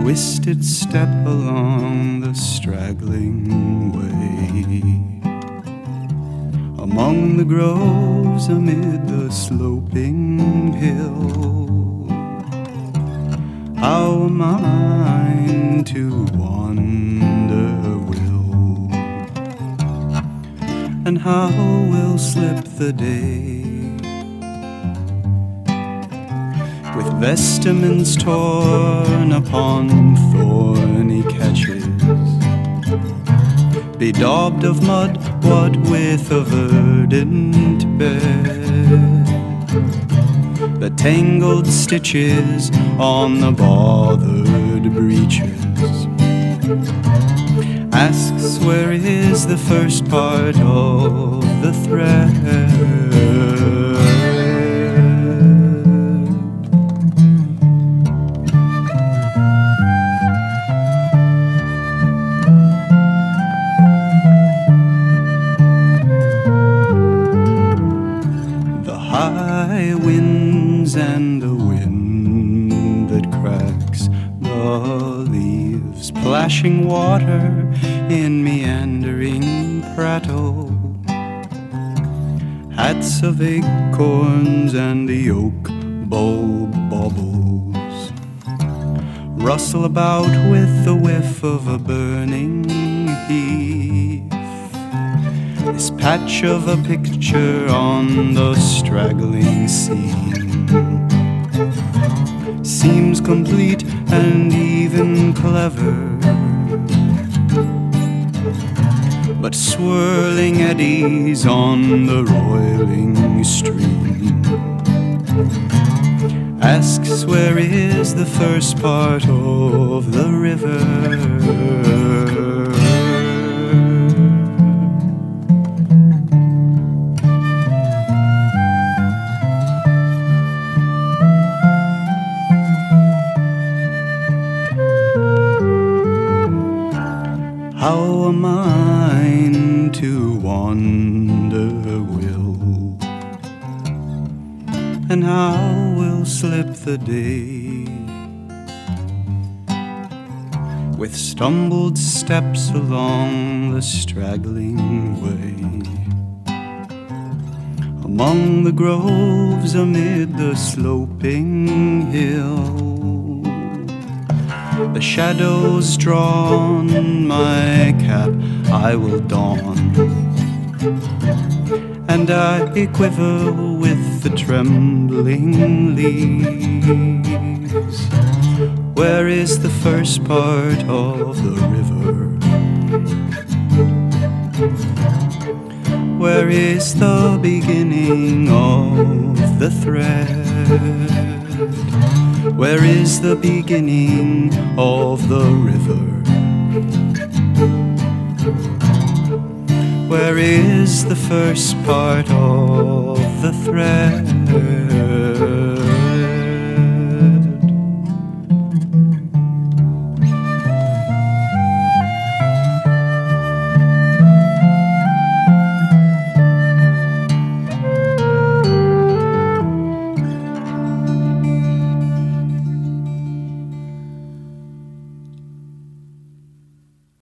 twisted step along the straggling way, among the groves amid the sloping hill. How am I to wander will, and how will slip the day, with vestments torn upon thorny catches, bedaubed of mud, what with a verdant bed, the tangled stitches on the bothered breeches, asks where is the first part of the thread. High winds and the wind that cracks the leaves, plashing water in meandering prattle, hats of acorns and the oak bulb baubles, rustle about with the whiff of a burning heath. This patch of a picture on the straggling scene seems complete and even clever, but swirling eddies on the roiling stream asks where is the first part of the river. How am I to wander will, and how will slip the day, with stumbled steps along the straggling way, among the groves amid the sloping hill. The shadows drawn, my cap I will don, and I quiver with the trembling leaves. Where is the first part of the river? Where is the beginning of the thread? Where is the beginning of the river? Where is the first part of the thread?